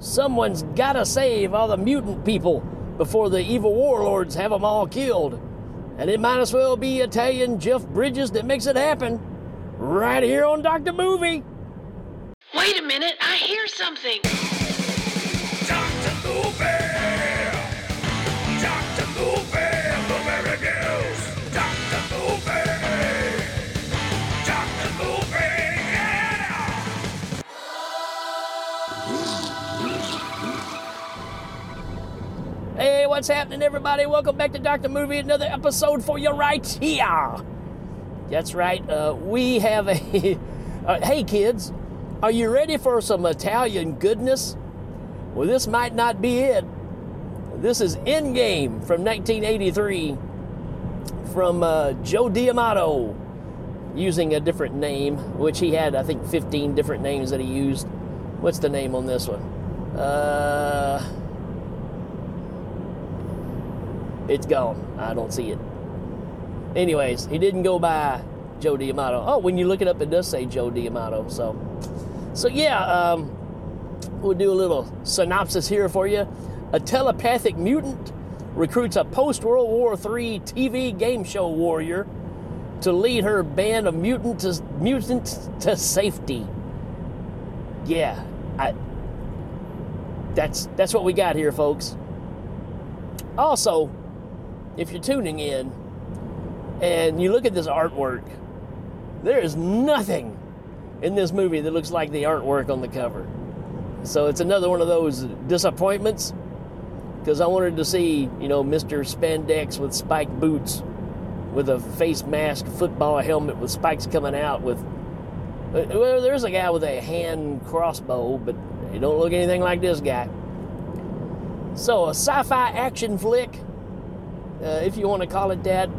Someone's gotta save all the mutant people before the evil warlords have them all killed. And it might as well be Italian Jeff Bridges that makes it happen. Right here on Dr. Movie. Wait a minute, I hear something. Dr. Movie! Dr. Movie! Movie reviews! Dr. Movie! Dr. Movie! Yeah! Hey, what's happening, everybody? Welcome back to Dr. Movie, another episode for you right here. That's right, we have a... hey, kids, are you ready for some Italian goodness? Well, this might not be it. This is Endgame from 1983 from Joe D'Amato, using a different name, which he had, I think, 15 different names that he used. What's the name on this one? It's gone. I don't see it. Anyways, he didn't go by Joe D'Amato. Oh, when you look it up, it does say Joe D'Amato. So yeah, we'll do a little synopsis here for you. A telepathic mutant recruits a post-World War III TV game show warrior to lead her band of mutants to safety. Yeah, that's what we got here, folks. Also, if you're tuning in and you look at this artwork, there is nothing in this movie that looks like the artwork on the cover. So it's another one of those disappointments, because I wanted to see, Mr. Spandex with spiked boots, with a face mask, football helmet with spikes coming out with... Well, there's a guy with a hand crossbow, but he don't look anything like this guy. So, a sci-fi action flick, if you want to call it that.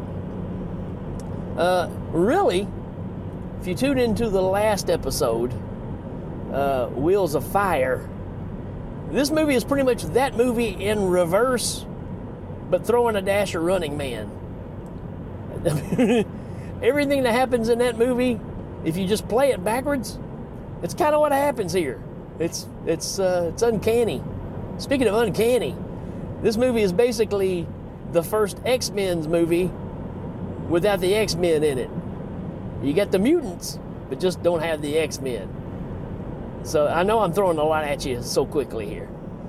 Really, if you tune into the last episode, Wheels of Fire, this movie is pretty much that movie in reverse, but throwing a dash of Running Man. Everything that happens in that movie, if you just play it backwards, it's kind of what happens here. It's uncanny. Speaking of uncanny, this movie is basically the first X-Men's movie without the X-Men in it. You got the mutants, but just don't have the X-Men. So I know I'm throwing a lot at you so quickly here.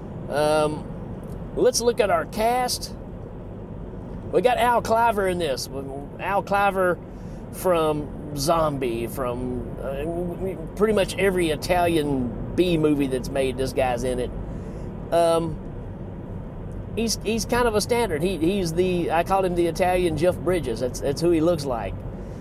Let's look at our cast. We got Al Cliver in this. Al Cliver from Zombie, from pretty much every Italian B movie that's made, this guy's in it. He's kind of a standard. He's I call him the Italian Jeff Bridges. That's who he looks like.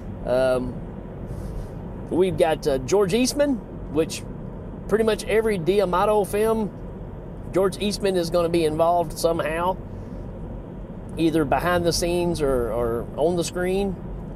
We've got George Eastman, which pretty much every D'Amato film, George Eastman is going to be involved somehow, either behind the scenes or on the screen.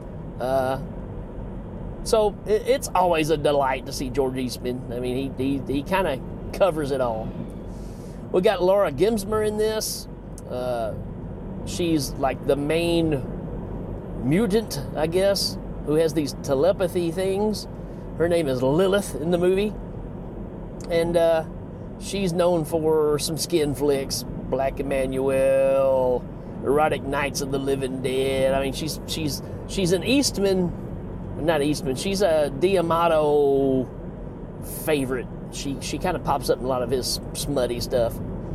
So it's always a delight to see George Eastman. I mean, he kind of covers it all. We got Laura Gemsmer in this. She's like the main mutant, I guess, who has these telepathy things. Her name is Lilith in the movie. And she's known for some skin flicks, Black Emmanuel, Erotic Nights of the Living Dead. I mean, she's an Eastman, not Eastman, she's a D'Amato favorite. She kind of pops up in a lot of his smutty stuff.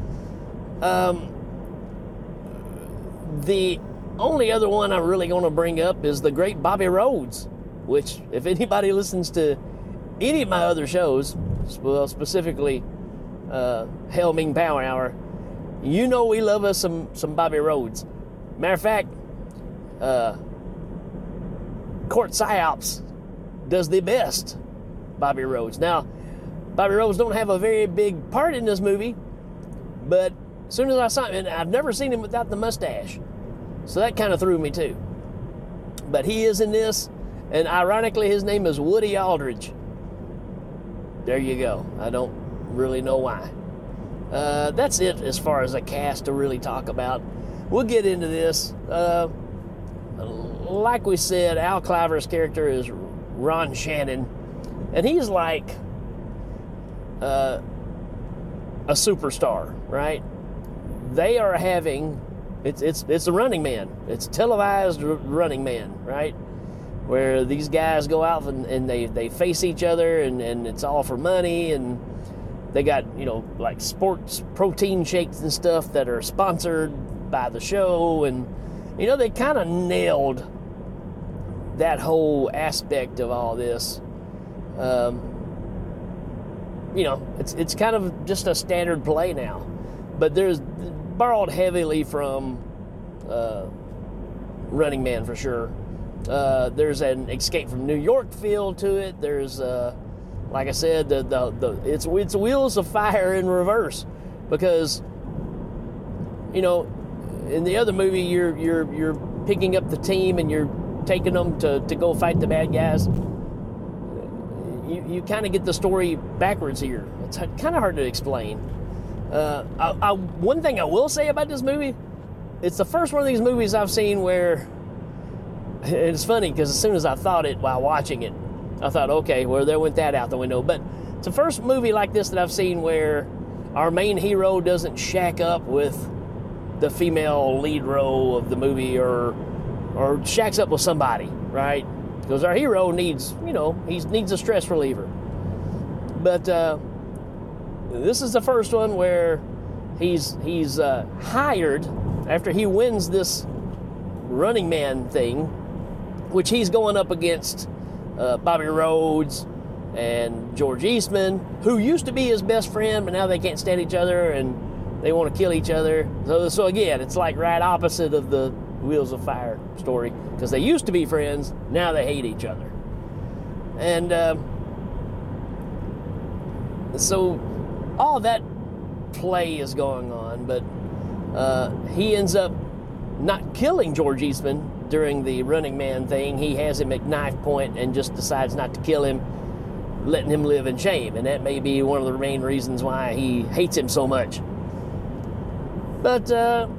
The only other one I'm really going to bring up is the great Bobby Rhodes, which, if anybody listens to any of my other shows, well, specifically Hell Ming Power Hour, you know we love us some Bobby Rhodes. Matter of fact, Court Psyops does the best Bobby Rhodes. Now, Bobby Rhodes don't have a very big part in this movie, but as soon as I saw him, and I've never seen him without the mustache, so that kind of threw me too. But he is in this, and ironically his name is Woody Aldridge. There you go. I don't really know why. That's it as far as a cast to really talk about. We'll get into this. Like we said, Al Cliver's character is Ron Shannon, and he's like a a superstar, right? They are having, it's a Running Man. It's televised Running Man, right? Where these guys go out and they face each other, and it's all for money, and they got, like sports protein shakes and stuff that are sponsored by the show, and they kind of nailed that whole aspect of all this. It's kind of just a standard play now, but there's borrowed heavily from Running Man for sure. There's an Escape from New York feel to it. There's like I said, it's Wheels of Fire in reverse, because in the other movie you're picking up the team and you're taking them to go fight the bad guys. You kind of get the story backwards here. It's kind of hard to explain. One thing I will say about this movie, it's the first one of these movies I've seen where, and it's funny because as soon as I thought it while watching it, I thought, okay, well, there went that out the window. But it's the first movie like this that I've seen where our main hero doesn't shack up with the female lead role of the movie, or shacks up with somebody, right? Because our hero needs, he needs a stress reliever. But this is the first one where he's hired after he wins this Running Man thing, which he's going up against Bobby Rhodes and George Eastman, who used to be his best friend, but now they can't stand each other and they want to kill each other. So again, it's like right opposite of the Wheels of Fire story, because they used to be friends, now they hate each other. And so all that play is going on, but he ends up not killing George Eastman during the Running Man thing. He has him at knife point and just decides not to kill him, letting him live in shame, and that may be one of the main reasons why he hates him so much. But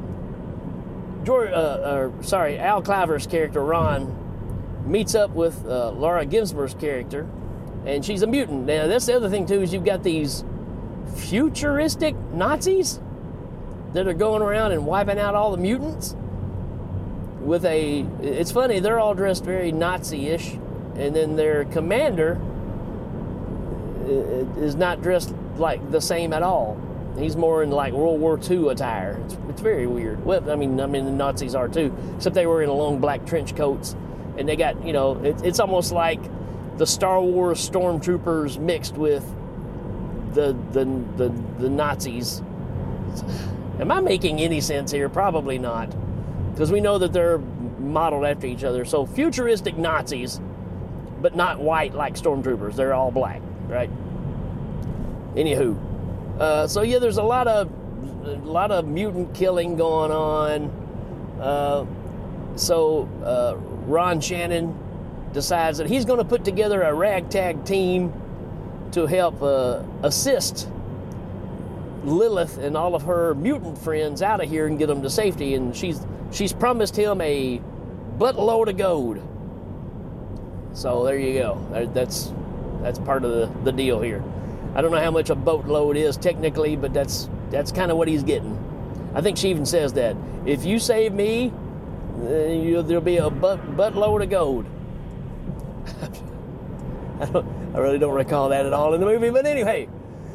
Al Cliver's character Ron meets up with Laura Ginsburg's character, and she's a mutant. Now that's the other thing too, is you've got these futuristic Nazis that are going around and wiping out all the mutants with it's funny, they're all dressed very Nazi-ish, and then their commander is not dressed like the same at all. He's more in like World War II attire. It's very weird. Well, I mean the Nazis are too, except they were in long black trench coats, and they got, it's almost like the Star Wars stormtroopers mixed with the Nazis. Am I making any sense here? Probably not, because we know that they're modeled after each other. So futuristic Nazis, but not white like stormtroopers. They're all black, right? Anywho. So yeah, there's a lot of mutant killing going on. So Ron Shannon decides that he's going to put together a ragtag team to help assist Lilith and all of her mutant friends out of here and get them to safety. And she's promised him a buttload of gold. So there you go. That's part of the deal here. I don't know how much a boatload is technically, but that's kind of what he's getting. I think she even says that. If you save me, there'll be a buttload of gold. I really don't recall that at all in the movie, but anyway.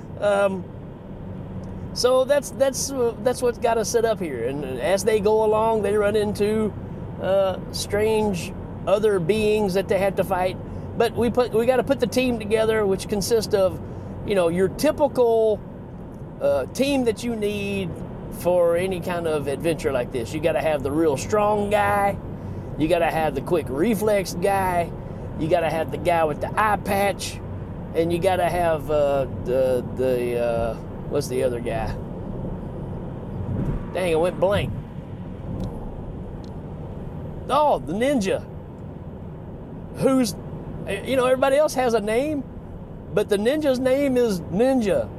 So that's what's got us set up here. And as they go along, they run into strange other beings that they have to fight. But we got to put the team together, which consists of, your typical team that you need for any kind of adventure like this. You got to have the real strong guy. You got to have the quick reflex guy. You got to have the guy with the eye patch, and you got to have what's the other guy? Dang, it went blank. Oh, the ninja. Who's, everybody else has a name, but the ninja's name is Ninja.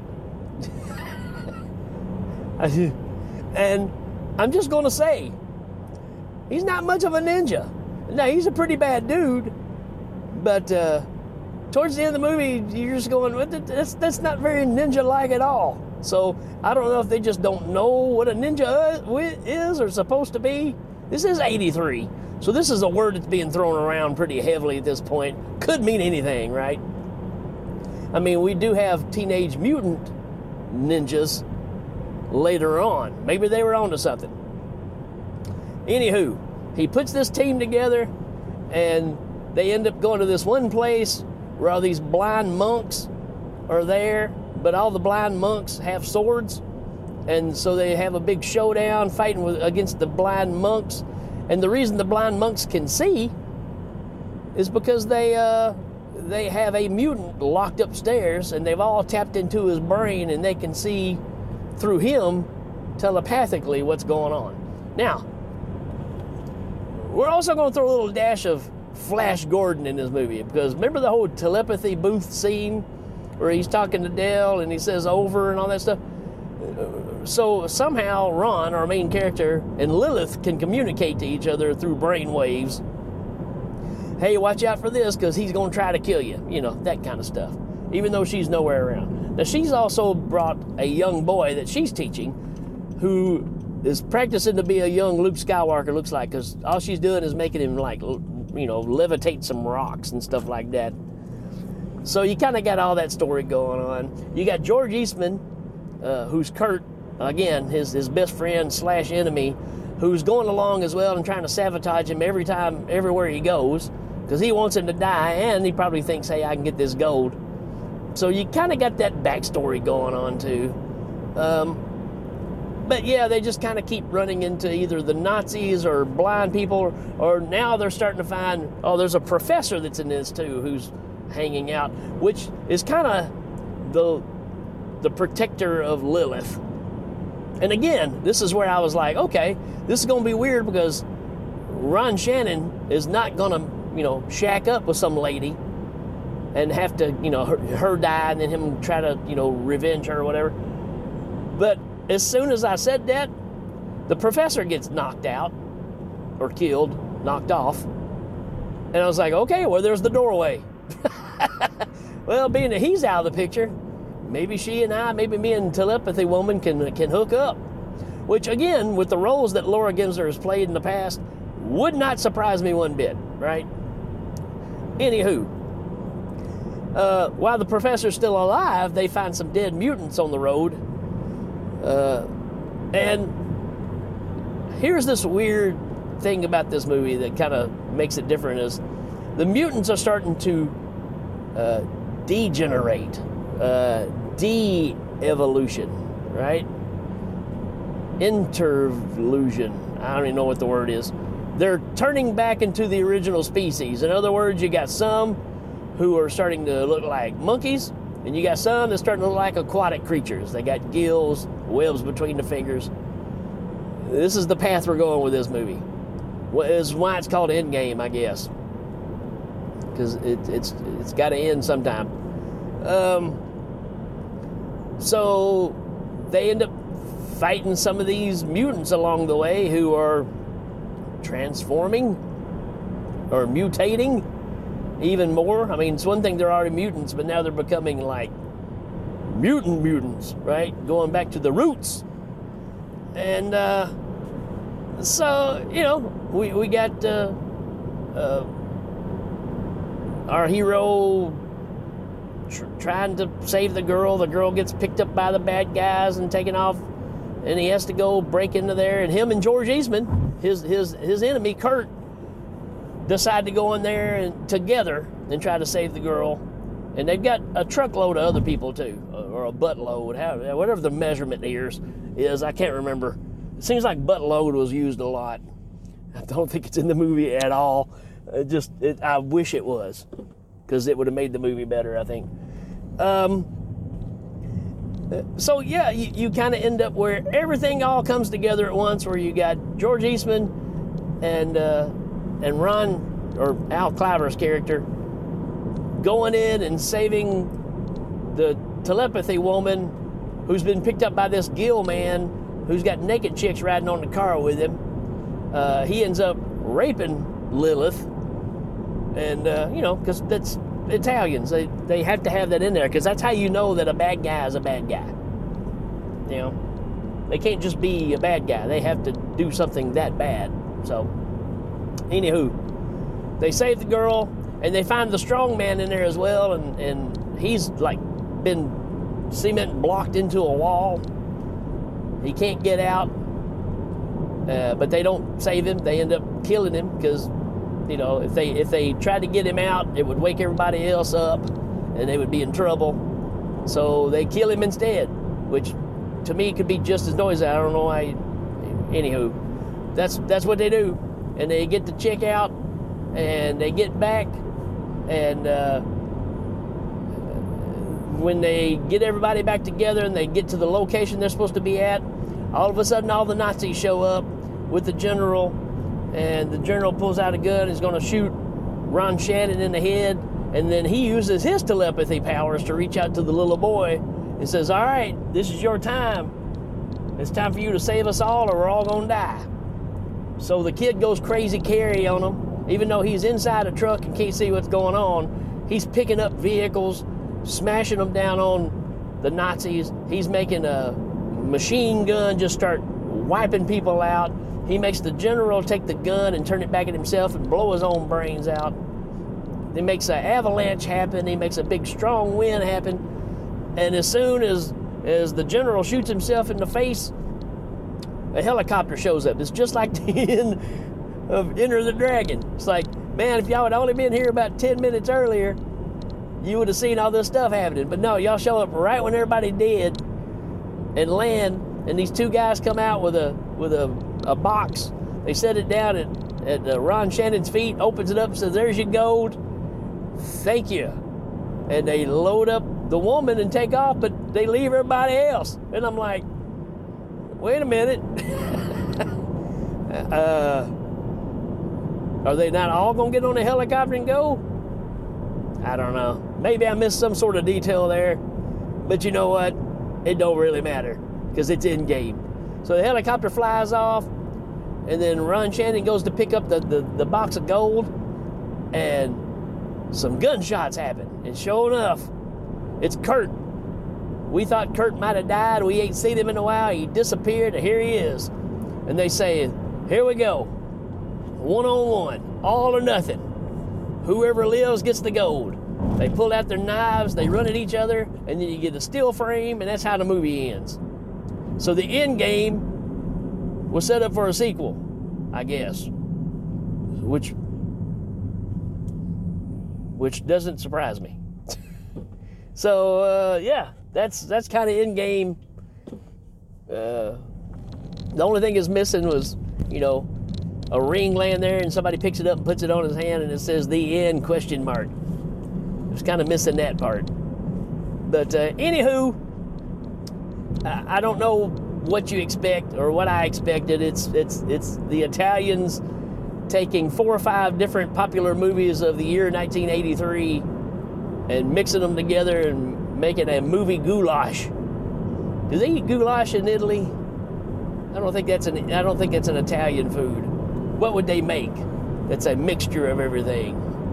And I'm just going to say, he's not much of a ninja. Now, he's a pretty bad dude, but towards the end of the movie, you're just going, that's not very ninja-like at all. So I don't know if they just don't know what a ninja is or supposed to be. This is 83, so this is a word that's being thrown around pretty heavily at this point. Could mean anything, right? I mean, we do have Teenage Mutant Ninjas later on. Maybe they were onto something. Anywho, he puts this team together, and they end up going to this one place where all these blind monks are there, but all the blind monks have swords, and so they have a big showdown fighting against the blind monks. And the reason the blind monks can see is because they have a mutant locked upstairs, and they've all tapped into his brain, and they can see through him telepathically what's going on. Now, we're also going to throw a little dash of Flash Gordon in this movie, because remember the whole telepathy booth scene where he's talking to Dell and he says over and all that stuff? So somehow Ron, our main character, and Lilith can communicate to each other through brain waves. Hey, watch out for this, because he's going to try to kill you. You know, that kind of stuff. Even though she's nowhere around. Now, she's also brought a young boy that she's teaching who is practicing to be a young Luke Skywalker, looks like, because all she's doing is making him, like, you know, levitate some rocks and stuff like that. So you kind of got all that story going on. You got George Eastman, who's Kurt, again, his best friend / enemy, who's going along as well and trying to sabotage him everywhere he goes, because he wants him to die, and he probably thinks, hey, I can get this gold. So you kind of got that backstory going on too. But yeah, they just kind of keep running into either the Nazis or blind people, or now they're starting to find, oh, there's a professor that's in this too who's hanging out, which is kind of the protector of Lilith. And again, this is where I was like, okay, this is going to be weird, because Ron Shannon is not going to, you know, shack up with some lady and have to, you know, her die and then him try to, you know, revenge her or whatever. But as soon as I said that, the professor gets knocked out or killed, knocked off. And I was like, okay, well, there's the doorway. Well, being that he's out of the picture, maybe she and I, maybe me and Telepathy Woman can hook up. Which, again, with the roles that Laura Gemser has played in the past, would not surprise me one bit, right? Anywho, while the professor's still alive, they find some dead mutants on the road. And here's this weird thing about this movie that kind of makes it different, is the mutants are starting to degenerate, de-evolution, right? Intervolution. I don't even know what the word is. They're turning back into the original species. In other words, you got some who are starting to look like monkeys, and you got some that's starting to look like aquatic creatures. They got gills, webs between the fingers. This is the path we're going with this movie. Well, is why it's called Endgame, I guess, because it's got to end sometime. So they end up fighting some of these mutants along the way who are transforming or mutating even more. I mean, it's one thing they're already mutants, but now they're becoming like mutants, right? Going back to the roots. And so, you know, we got our hero trying to save the girl. The girl gets picked up by the bad guys and taken off, and he has to go break into there. And him and George Eastman, his enemy Kurt, decide to go in there and together and try to save the girl. And they've got a truckload of other people too, or a buttload, whatever the measurement here is. I can't remember. It seems like buttload was used a lot. I don't think it's in the movie at all. I wish it was, because it would have made the movie better, I think. So yeah, you kind of end up where everything all comes together at once, where you got George Eastman and Ron, or Al Cliver's character, going in and saving the Telepathy Woman, who's been picked up by this Gill man who's got naked chicks riding on the car with him. He ends up raping Lilith, and you know, because that's Italians, they have to have that in there, because that's how you know that a bad guy is a bad guy. You know, they can't just be a bad guy. They have to do something that bad. So, anywho, they save the girl, and they find the strong man in there as well, and he's like been cement blocked into a wall. He can't get out, but they don't save him. They end up killing him because, you know, if they tried to get him out, it would wake everybody else up, and they would be in trouble. So they kill him instead, which to me could be just as noisy. I don't know why. Anywho, that's what they do, and they get the chick out, and they get back, and when they get everybody back together and they get to the location they're supposed to be at, all of a sudden all the Nazis show up with the general, and the general pulls out a gun and is going to shoot Ron Shannon in the head, and then he uses his telepathy powers to reach out to the little boy and says, all right, this is your time. It's time for you to save us all or we're all going to die. So the kid goes crazy Carrie on him. Even though he's inside a truck and can't see what's going on, he's picking up vehicles, smashing them down on the Nazis. He's making a machine gun just start wiping people out. He makes the general take the gun and turn it back at himself and blow his own brains out. He makes an avalanche happen. He makes a big strong wind happen. And as soon as the general shoots himself in the face, a helicopter shows up. It's just like the end of Enter the Dragon. It's like, man, if y'all had only been here about 10 minutes earlier, you would have seen all this stuff happening. But no, y'all show up right when everybody dead and land, and these two guys come out with a box. They set it down at Ron Shannon's feet, opens it up, says, there's your gold. Thank you. And they load up the woman and take off, but they leave everybody else. And I'm like, wait a minute. Are they not all gonna get on a helicopter and go? I don't know. Maybe I missed some sort of detail there, but you know what? It don't really matter because it's in game. So the helicopter flies off, and then Ron Shannon goes to pick up the box of gold, and some gunshots happen. And sure enough, it's Kurt. We thought Kurt might have died. We ain't seen him in a while. He disappeared, and here he is. And they say, here we go. 1-on-1, all or nothing. Whoever lives gets the gold. They pull out their knives, they run at each other, and then you get a still frame, and that's how the movie ends. So the end game was set up for a sequel, I guess. Which doesn't surprise me. So, yeah, that's kind of in game. The only thing is missing was, you know, a ring laying there, and somebody picks it up and puts it on his hand, and it says "The End?" ? Just kind of missing that part. But anywho, I don't know what you expect or what I expected. It's the Italians taking 4 or 5 different popular movies of the year 1983 and mixing them together and making a movie goulash. Do they eat goulash in Italy? I don't think that's an Italian food. What would they make that's a mixture of everything?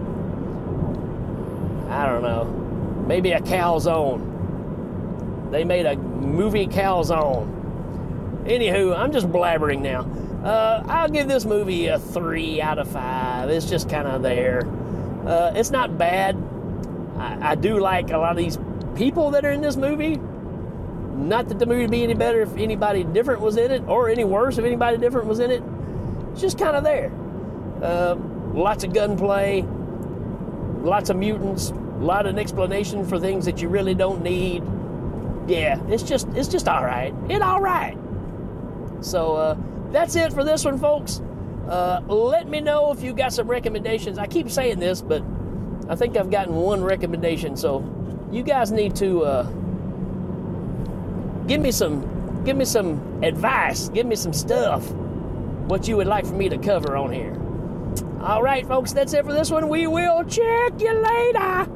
I don't know. Maybe a calzone. They made a movie calzone. Anywho, I'm just blabbering now. I'll give this movie a 3 out of 5. It's just kind of there. It's not bad. I do like a lot of these people that are in this movie. Not that the movie would be any better if anybody different was in it, or any worse if anybody different was in it. It's just kind of there. Lots of gunplay, lots of mutants, a lot of explanation for things that you really don't need. Yeah, it's just all right. It's all right. So that's it for this one, folks. Let me know if you got some recommendations. I keep saying this, but I think I've gotten one recommendation. So you guys need to give me some advice. Give me some stuff. What you would like for me to cover on here. All right, folks, that's it for this one. We will check you later.